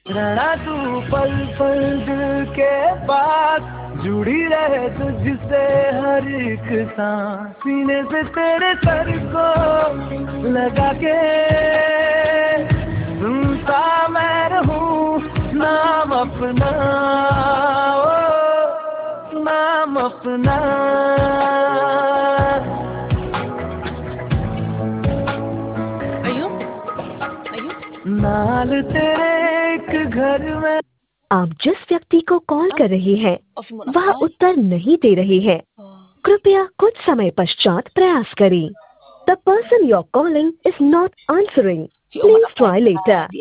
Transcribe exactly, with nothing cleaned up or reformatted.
रहना तू पल पल दिल के पास, जुड़ी रहे तुझसे हर एक सांस, सीने से तेरे सर को लगा के सुनता मैं रहूं नाम अपना, ओ नाम अपना। नाल तेरे एक घर में। आप जिस व्यक्ति को कॉल कर रही हैं, वह उत्तर नहीं दे रही है। कृपया कुछ समय पश्चात प्रयास करें। The person you are calling is not answering. Please try letter.